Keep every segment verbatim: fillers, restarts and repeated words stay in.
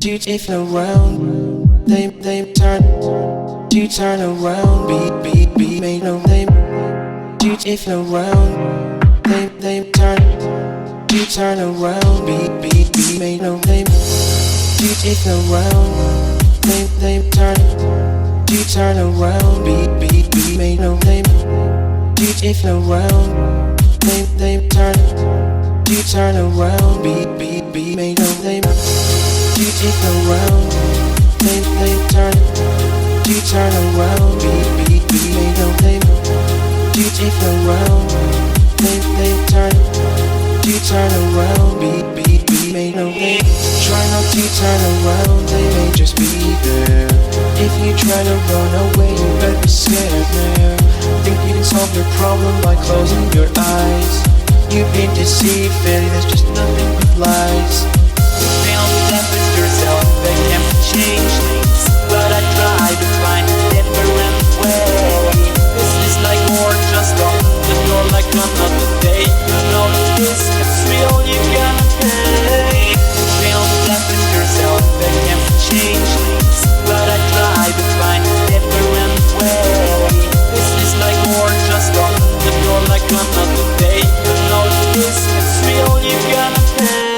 You if around, they they turn, you turn around, beat beat beat, make no they. You if around, they they turn, you turn around, beat beat beat, make no they. You if around, they they turn, you turn around, beat beat beat, make no they. You if around, they they turn, you turn around, beat beat beat, make no they. You if around, they they turn, you turn around, beat beat beat, make no they. You if around, they they turn, you turn around, beat beat beat, make no they. Try not to turn around, they may just be there. If you try to run away, you better be scared now. Think you can solve your problem by closing your eyes. You've been deceived, failure, there's just nothing but lies. You fail to deafen yourself, they can't change things, but I try to find a different way. This is like more just on the door like another day. You know that this is real, you gotta pay. You fail to deafen yourself, they can't change things, but I try to find a different way. This is like more just on the door like another day. You know that this is real, you gotta pay.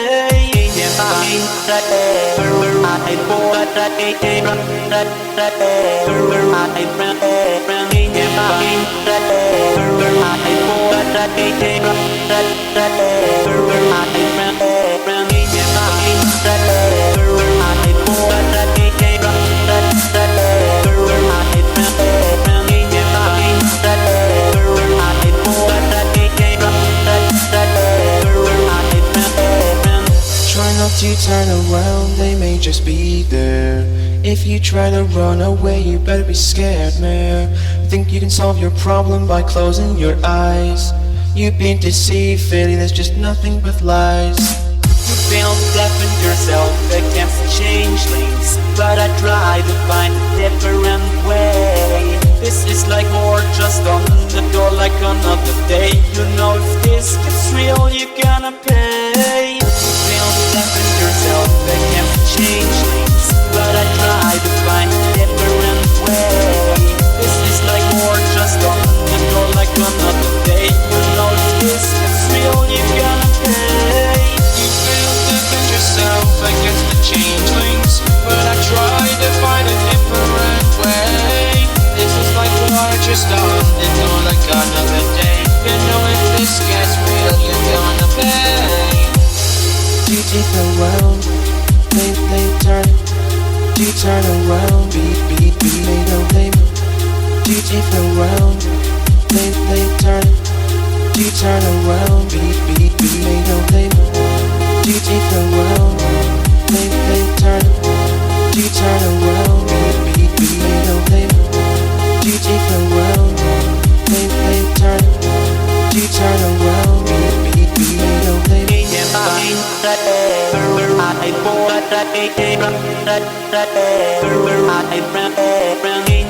That ever I bought that I that that ever I ran ran in that ever I bought that I that that ever I ran ran in that ever I bought that I that that ever I ran ran in that ever I bought that I that that ever I ran. Try not to turn around, they may just be there. If you try to run away, you better be scared, man. Think you can solve your problem by closing your eyes. You've been deceived, failure, there's just nothing but lies. You fail to deafen yourself against changelings, but I try to find a different way. This is like more just on the door like another day. You know if this gets real, you're gonna pay. You fail to deafen yourself against changelings, but I try to find a different way. This is like more just on the door like another day. You know if this gets real, you're gonna pay. You fail to defend yourself against the changelings, but I try to find a different way. This is like water just on the door like another day. You know if this gets real, you're gonna pay. You if around, they they turn, you turn around, beat beat beat, make no they. You if around, they they turn, you turn around, beat beat beat, make no they. You if around, they they turn, you turn around, beat beat beat, make no they. You if around, they they turn, you turn around, beat beat beat, make no they. That ever I bought that I that that ever I ran ran in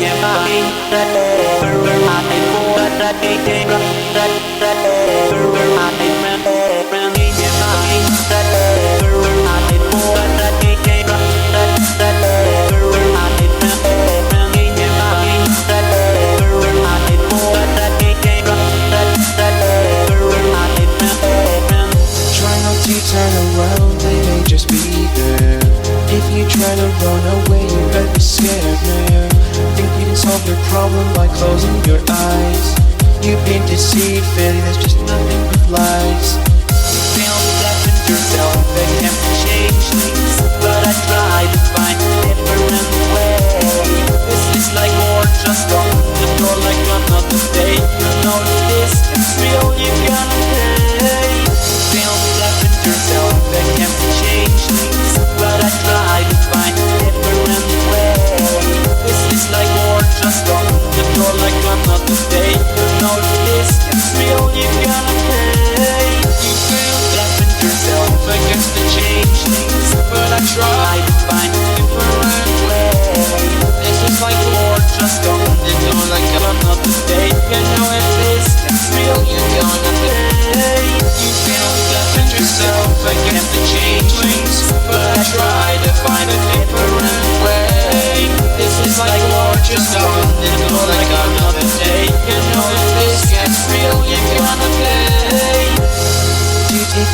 that ever I bought that I that that ever I ran ran in that ever I bought that I that that ever I ran ran in that ever I bought that I that that ever I ran. Try not to turn around, they may just be there. If you try to run away, you better be scared, man. Think you can solve your problem by closing your eyes. You've been deceived, failure, there's just nothing but lies. You fail to deafen yourself against changelings, but I try to find a different way. This is like more just on the door like another day. You know if this is real, you're gonna pay. You fail to deafen yourself against changelings, but I try to find a different way. This is like more just on the door like another day. You know if this is real, you're gonna pay. You fail to defend yourself against the changelings, but I try to find a different way. This is like more just on the door like another day. You know if this is real, you're gonna pay. You fail to defend yourself against the changelings, but I try to find a different way.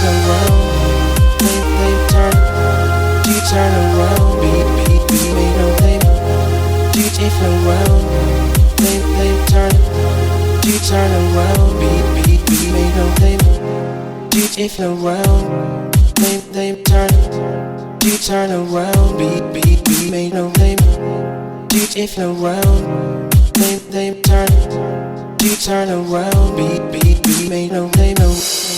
around, they they turn, you turn around, beat beat beat make no name. You if around, they they turn, you turn around, beat beat beat make no name. You if around, they they turn, you turn around, beat beat beat make no name. You if around, they they turn, you turn around, beat beat beat make no name no.